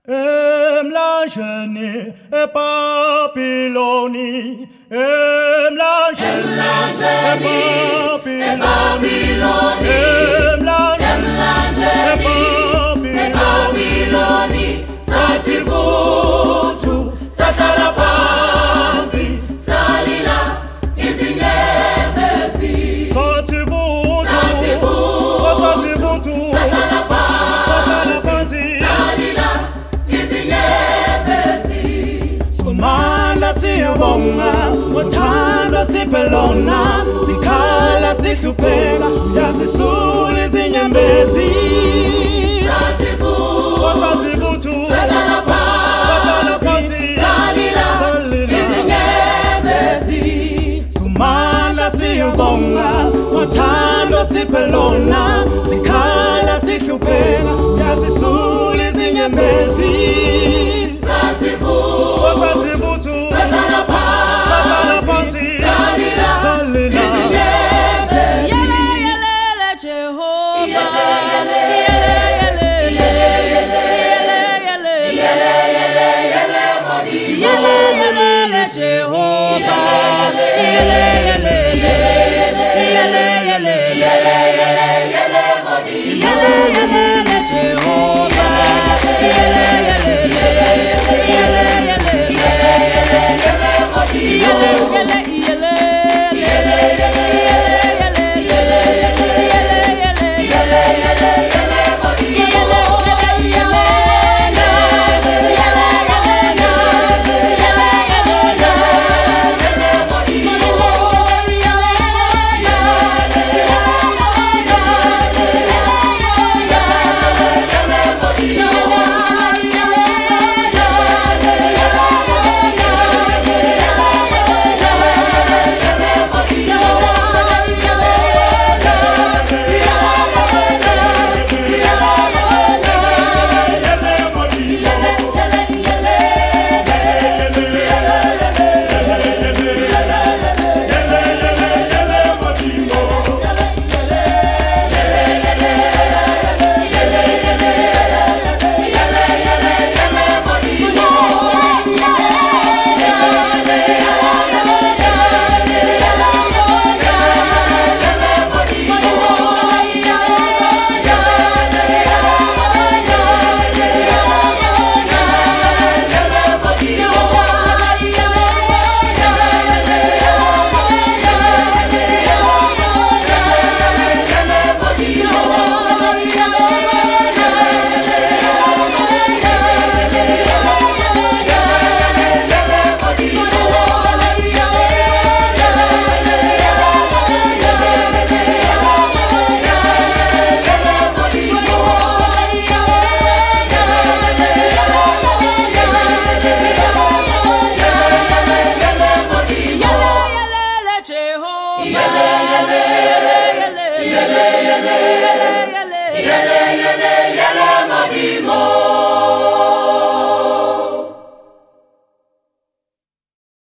Emlanjeni e Babiloni, emlanjeni e Babiloni, emlanjeni e Babiloni, sathi vuthu sahlala phansi salila izinyembezi, sathi vuthu sahlala phansi salila izinyembezi. Somandla siyabonga, uthandwa siphe lona, sikhala sihlupheka, uyazisula izinyembezi. Sathi vuthu sahlala phansi salila izinyembezi. Somandla siyabonga, uthandwa siphe lona, sikhala sihlupheka, uyazisula izinyembezi. Sathi vuthu sahlala phansi salila izinyembezi. Yelele Jehova, yelele Jehova, Yele Modimo.